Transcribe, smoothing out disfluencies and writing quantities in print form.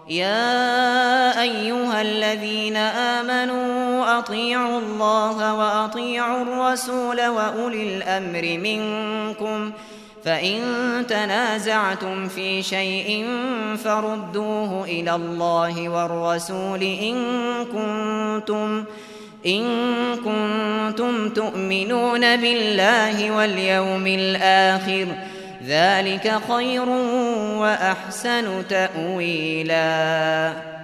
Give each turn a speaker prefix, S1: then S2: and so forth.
S1: يا أيها الذين آمنوا أطيعوا الله وأطيعوا الرسول وأولي الأمر منكم، فإن تنازعتم في شيء فردوه إلى الله والرسول إن كنتم تؤمنون بالله واليوم الآخر، ذلك خير وأحسن تأويلا.